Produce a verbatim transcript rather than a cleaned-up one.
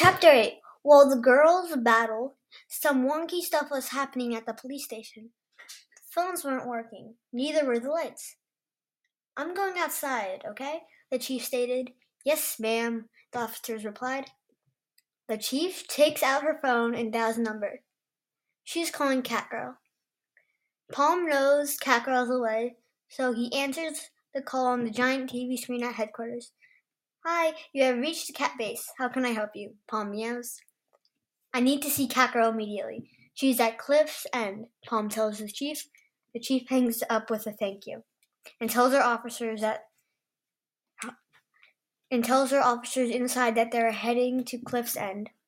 Chapter eight. While the girls battled, some wonky stuff was happening at the police station. The phones weren't working. Neither were the lights. "I'm going outside, okay?" the chief stated. "Yes, ma'am," the officers replied. The chief takes out her phone and dials a number. She's calling Catgirl. Palm knows Catgirl's away, so he answers the call on the giant T V screen at headquarters. "Hi, you have reached the cat base. How can I help you?" Palm meows. "I need to see Catgirl immediately. She's at Cliff's End," Palm tells the chief. The chief hangs up with a thank you and tells her officers that and tells her officers inside that they're heading to Cliff's End.